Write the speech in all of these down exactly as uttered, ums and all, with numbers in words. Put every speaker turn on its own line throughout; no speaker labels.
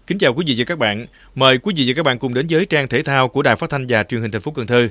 Kính chào quý vị và các bạn. Mời quý vị và các bạn cùng đến với trang thể thao của Đài Phát thanh và Truyền hình thành phố Cần Thơ.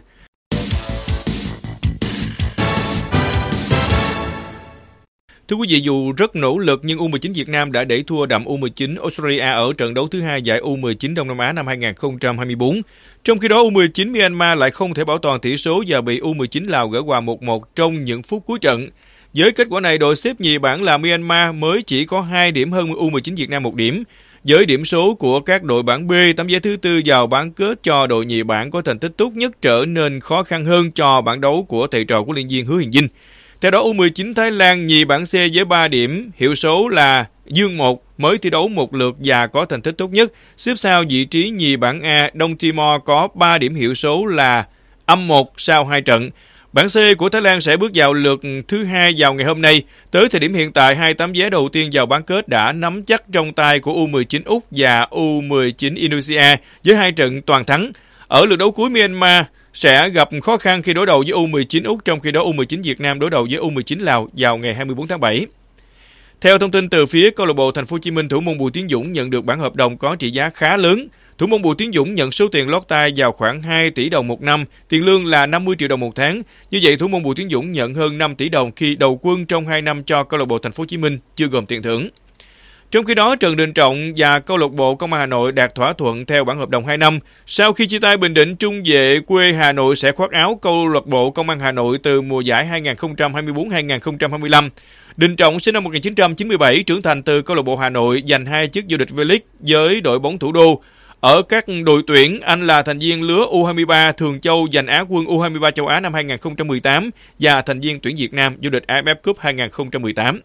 Thưa quý vị, dù rất nỗ lực nhưng u mười chín Việt Nam đã đẩy thua đậm u mười chín Australia ở trận đấu thứ hai giải u mười chín Đông Nam Á năm hai không hai tư. Trong khi đó, u mười chín Myanmar lại không thể bảo toàn tỷ số và bị u mười chín Lào gỡ hòa một một trong những phút cuối trận. Với kết quả này, đội xếp nhì bảng là Myanmar mới chỉ có hai điểm hơn u mười chín Việt Nam một điểm. Với điểm số của các đội bảng B, tấm vé thứ tư vào bán kết cho đội nhì bảng có thành tích tốt nhất trở nên khó khăn hơn cho bảng đấu của thầy trò của huấn luyện viên Hứa Hiền Dinh. Theo đó, u mười chín Thái Lan nhì bảng C với ba điểm, hiệu số là dương một, mới thi đấu một lượt và có thành tích tốt nhất. Xếp sau vị trí nhì bảng A, Đông Timor có ba điểm, hiệu số là âm một sau hai trận. Bảng C của Thái Lan sẽ bước vào lượt thứ hai vào ngày hôm nay. Tới thời điểm hiện tại, hai tấm vé đầu tiên vào bán kết đã nắm chắc trong tay của u mười chín Úc và u mười chín Indonesia với hai trận toàn thắng. Ở lượt đấu cuối, Myanmar sẽ gặp khó khăn khi đối đầu với u mười chín Úc, trong khi đó u mười chín Việt Nam đối đầu với u mười chín Lào vào ngày hai mươi tư tháng bảy. Theo thông tin từ phía câu lạc bộ Thành phố Hồ Chí Minh, thủ môn Bùi Tiến Dũng nhận được bản hợp đồng có trị giá khá lớn. Thủ môn Bùi Tiến Dũng nhận số tiền lót tay vào khoảng hai tỷ đồng một năm, tiền lương là năm mươi triệu đồng một tháng. Như vậy, thủ môn Bùi Tiến Dũng nhận hơn năm tỷ đồng khi đầu quân trong hai năm cho câu lạc bộ Thành phố Hồ Chí Minh, chưa gồm tiền thưởng. Trong khi đó, Trần Đình Trọng và câu lạc bộ Công an Hà Nội đạt thỏa thuận theo bản hợp đồng hai năm. Sau khi chia tay Bình Định, trung vệ quê Hà Nội sẽ khoác áo câu lạc bộ Công an Hà Nội từ mùa giải hai không hai tư hai không hai lăm. Đình Trọng sinh năm một nghìn chín trăm chín mươi bảy, trưởng thành từ câu lạc bộ Hà Nội, giành hai chức vô địch V-League với đội bóng thủ đô. Ở các đội tuyển, anh là thành viên lứa u hai mươi ba Thường Châu giành Á quân u hai mươi ba châu Á năm hai không một tám và thành viên tuyển Việt Nam vô địch a ép ép Cup hai không một tám.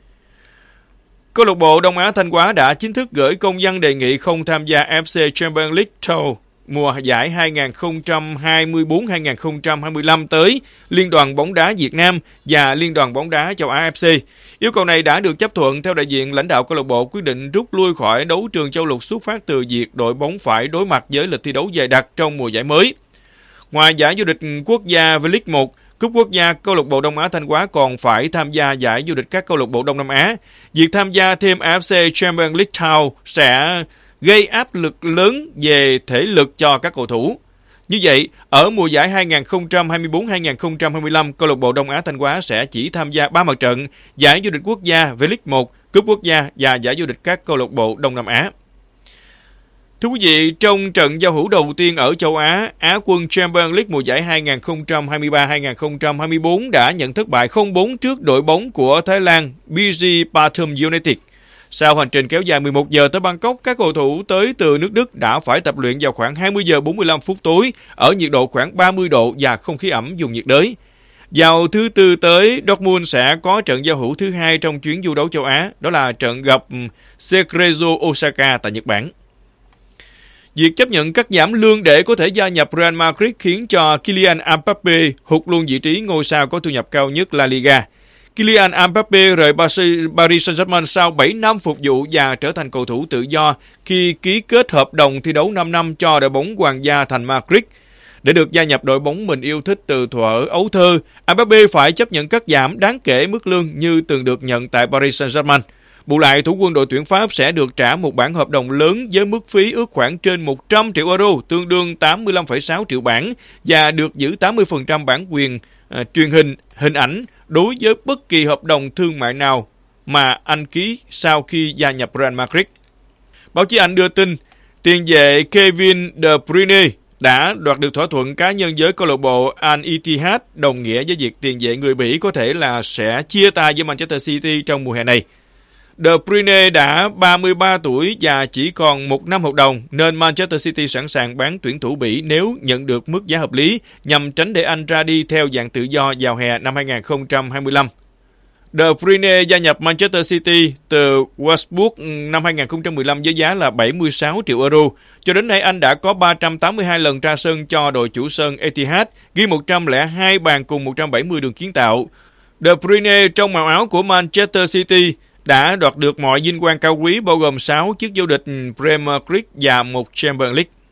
Câu lạc bộ Đông Á Thanh Hóa đã chính thức gửi công văn đề nghị không tham gia ép xê Champions League Tour mùa giải hai không hai tư hai không hai lăm tới Liên đoàn bóng đá Việt Nam và Liên đoàn bóng đá châu Á ép xê. Yêu cầu này đã được chấp thuận theo đại diện lãnh đạo câu lạc bộ quyết định rút lui khỏi đấu trường châu lục xuất phát từ việc đội bóng phải đối mặt với lịch thi đấu dày đặc trong mùa giải mới. Ngoài giải vô địch quốc gia V-League một, Cúp quốc gia, câu lạc bộ Đông Á Thanh Hóa còn phải tham gia giải vô địch các câu lạc bộ Đông Nam Á. Việc tham gia thêm a ép xê Champions League Tour sẽ gây áp lực lớn về thể lực cho các cầu thủ. Như vậy, ở mùa giải hai không hai tư hai không hai lăm, câu lạc bộ Đông Á Thanh Hóa sẽ chỉ tham gia ba mặt trận: giải vô địch quốc gia V-League một, Cúp quốc gia và giải vô địch các câu lạc bộ Đông Nam Á. Thưa quý vị, trong trận giao hữu đầu tiên ở châu Á, Á quân Champions League mùa giải hai không hai ba hai không hai tư đã nhận thất bại không bốn trước đội bóng của Thái Lan bê giê Pathum United. Sau hành trình kéo dài mười một giờ tới Bangkok, các cầu thủ tới từ nước Đức đã phải tập luyện vào khoảng hai mươi giờ bốn mươi lăm phút tối ở nhiệt độ khoảng ba mươi độ và không khí ẩm vùng nhiệt đới. Vào thứ Tư tới, Dortmund sẽ có trận giao hữu thứ hai trong chuyến du đấu châu Á, đó là trận gặp Cerezo Osaka tại Nhật Bản. Việc chấp nhận cắt giảm lương để có thể gia nhập Real Madrid khiến cho Kylian Mbappé hụt luôn vị trí ngôi sao có thu nhập cao nhất La Liga. Kylian Mbappé rời Paris Saint-Germain sau bảy năm phục vụ và trở thành cầu thủ tự do khi ký kết hợp đồng thi đấu năm năm cho đội bóng Hoàng gia thành Madrid. Để được gia nhập đội bóng mình yêu thích từ thuở ấu thơ, Mbappé phải chấp nhận cắt giảm đáng kể mức lương như từng được nhận tại Paris Saint-Germain. Bù lại, thủ quân đội tuyển Pháp sẽ được trả một bản hợp đồng lớn với mức phí ước khoảng trên một trăm triệu euro, tương đương tám mươi lăm phẩy sáu triệu bảng, và được giữ tám mươi phần trăm bản quyền uh, truyền hình, hình ảnh đối với bất kỳ hợp đồng thương mại nào mà anh ký sau khi gia nhập Real Madrid. Báo chí Anh đưa tin, tiền vệ Kevin De Bruyne đã đoạt được thỏa thuận cá nhân với câu lạc bộ Al Ittihad, đồng nghĩa với việc tiền vệ người Bỉ có thể là sẽ chia tay với Manchester City trong mùa hè này. De Bruyne đã ba mươi ba tuổi và chỉ còn một năm hợp đồng, nên Manchester City sẵn sàng bán tuyển thủ Bỉ nếu nhận được mức giá hợp lý, nhằm tránh để anh ra đi theo dạng tự do vào hè năm hai không hai lăm. De Bruyne gia nhập Manchester City từ Wolfsburg năm hai không một lăm với giá là bảy mươi sáu triệu euro. Cho đến nay, anh đã có ba trăm tám mươi hai lần ra sân cho đội chủ sân Etihad, ghi một trăm lẻ hai bàn cùng một trăm bảy mươi đường kiến tạo. De Bruyne trong màu áo của Manchester City đã đoạt được mọi vinh quang cao quý, bao gồm sáu chức vô địch Premier League và một Champions League.